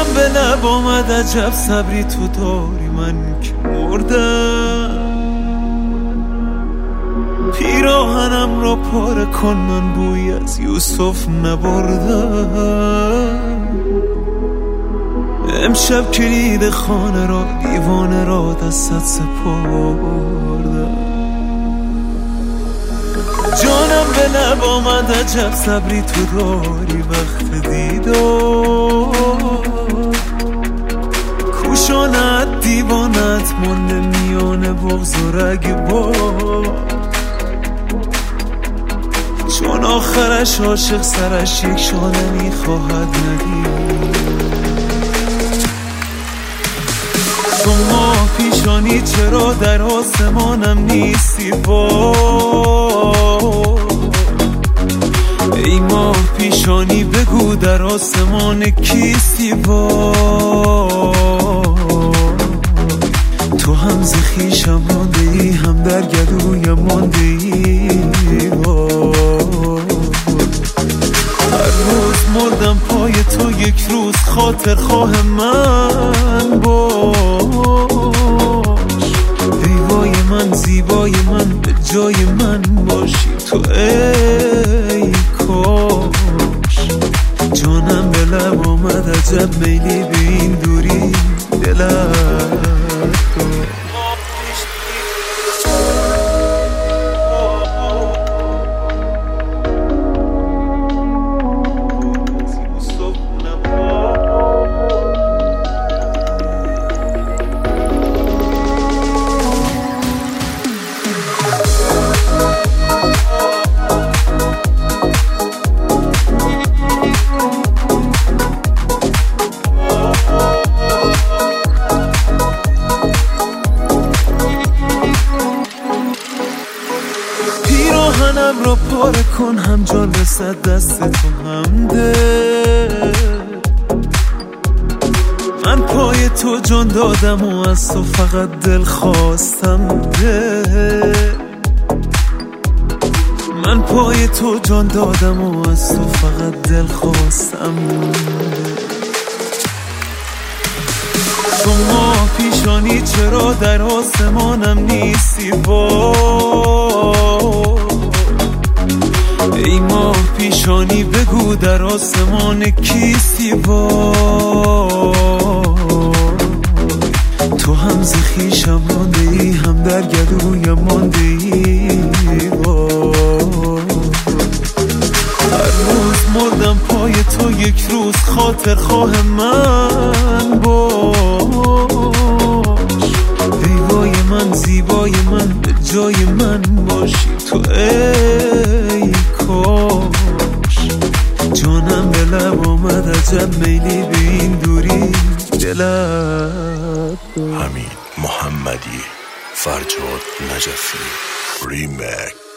جانم به لب آمد عجب صبری تو داری من که مردم پیراهنم را پاره کن من بوی از یوسف نبردم امشب کلید خانه را دیوانه را دستت سپردم جانم به لب آمد عجب صبری تو داری وقت دیدار کوشانت دیوانت مانده میان بغض و رگبار چون آخرش عاشق سرش یک شانه میخواهد ندید تو ماه پیشانی چرا در آسمانم نیستی ای ماه پیشانی بگو در آسمان کیستی تو هم ز خویشم رانده ای هم در گلویم مانده ای هر روز مردم پای تو یک روز خاطر خواه من باش دیوای من زیبای من به جای من باشی تو ای کاش جانم به لب آمد عجب میلی به این دوری دلت پیراهنم را پاره کن هم جان رسد دست تو هم ده من پای تو جان دادم و از تو فقط دل خواستم ده من پای تو جان دادم و از تو فقط دل خواستم تو ماه پیشانی چرا در آسمانم نیستی ای ماه پیشانی بگو در آسمان کیستی تو هم ز خویشم رانده ای هم در گلویم مانده ای هر روز مردم پای تو یک روز خاطر خواه من باش دیوای من زیبای من به جای من باشی تو ای کاش جانم به لب آمد عجب میلی به این دوری دلت همین محمدی فرجاد نجفی ریمیک